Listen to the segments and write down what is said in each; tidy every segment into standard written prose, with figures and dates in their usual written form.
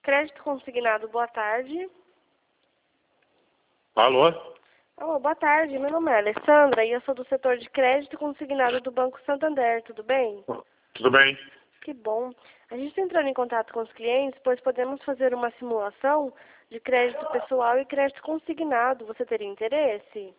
Crédito consignado, boa tarde. Alô? Alô, boa tarde. Meu nome é Alessandra e eu sou do setor de crédito consignado do Banco Santander. Tudo bem? Tudo bem? Que bom. A gente está entrando em contato com os clientes, pois podemos fazer uma simulação de crédito pessoal e crédito consignado. Você teria interesse?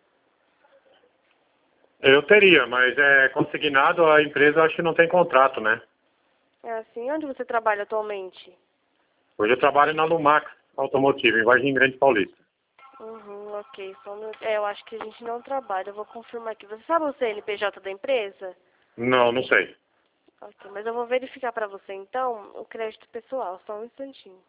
Eu teria, mas consignado, a empresa acho que não tem contrato, né? É assim. Onde você trabalha atualmente? Hoje eu trabalho na Lumax Automotivo, em Vargem Grande Paulista. Ok. Eu acho que a gente não trabalha. Eu vou confirmar aqui. Você sabe o CNPJ da empresa? Não, não sei. Ok, mas eu vou verificar para você então o crédito pessoal. Só um instantinho.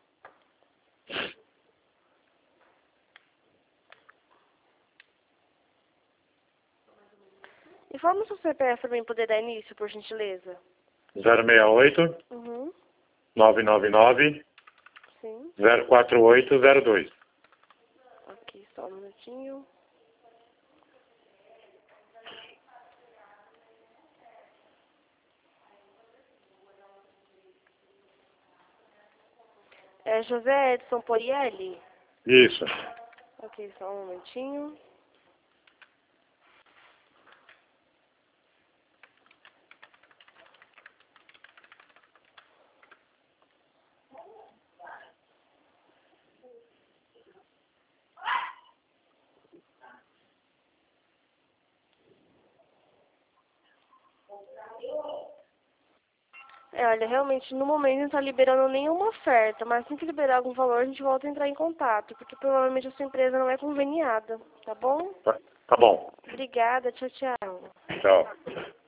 Informa o seu CPF para mim poder dar início, por gentileza. 068 Uhum. 999 Sim. 04802. Ok, só um minutinho. É José Edson Porielli? Isso. Ok, só um momentinho. Olha, realmente no momento não está liberando nenhuma oferta, mas assim que liberar algum valor a gente volta a entrar em contato, porque provavelmente a sua empresa não é conveniada, tá bom? Tá bom. Obrigada, tchau, tchau. Tchau.